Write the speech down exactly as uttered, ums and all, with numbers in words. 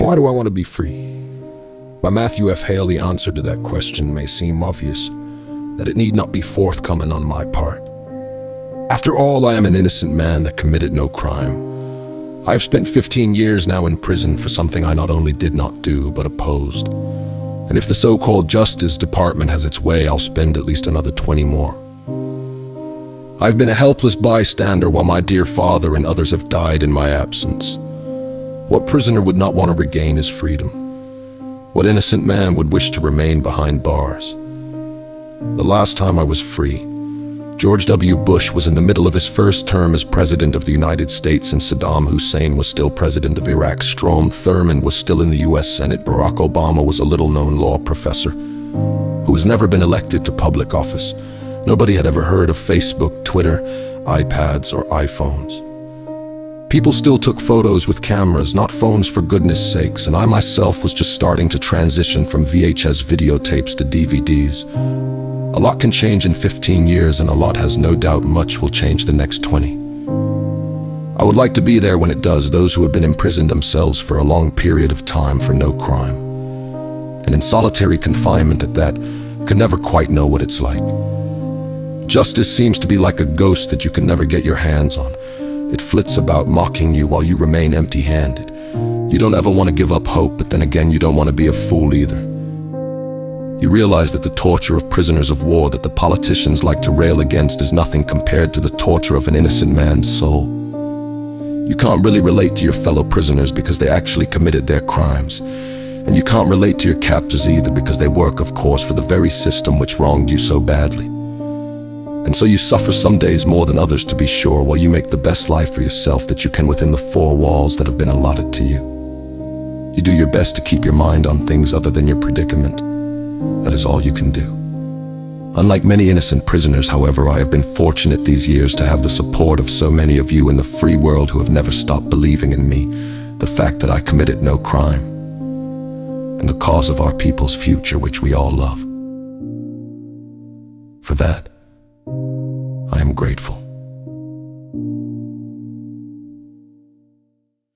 Why do I want to be free? My Matthew F. Haley answer to that question may seem obvious, that it need not be forthcoming on my part. After all, I am an innocent man that committed no crime. I have spent fifteen years now in prison for something I not only did not do, but opposed. And if the so-called Justice Department has its way, I'll spend at least another twenty more. I've been a helpless bystander while my dear father and others have died in my absence. What prisoner would not want to regain his freedom? What innocent man would wish to remain behind bars? The last time I was free, George W. Bush was in the middle of his first term as President of the United States, and Saddam Hussein was still President of Iraq. Strom Thurmond was still in the U S Senate. Barack Obama was a little-known law professor who has never been elected to public office. Nobody had ever heard of Facebook, Twitter, iPads, or iPhones. People still took photos with cameras, not phones for goodness sakes, and I myself was just starting to transition from V H S videotapes to D V Ds. A lot can change in fifteen years, and a lot has no doubt much will change the next twenty. I would like to be there when it does. Those who have been imprisoned themselves for a long period of time for no crime, and in solitary confinement at that, can never quite know what it's like. Justice seems to be like a ghost that you can never get your hands on. It flits about mocking you while you remain empty-handed. You don't ever want to give up hope, but then again, you don't want to be a fool either. You realize that the torture of prisoners of war that the politicians like to rail against is nothing compared to the torture of an innocent man's soul. You can't really relate to your fellow prisoners because they actually committed their crimes. And you can't relate to your captors either because they work, of course, for the very system which wronged you so badly. And so you suffer some days more than others, to be sure, while you make the best life for yourself that you can within the four walls that have been allotted to you. You do your best to keep your mind on things other than your predicament. That is all you can do. Unlike many innocent prisoners, however, I have been fortunate these years to have the support of so many of you in the free world who have never stopped believing in me, the fact that I committed no crime, and the cause of our people's future, which we all love. For that, I am grateful.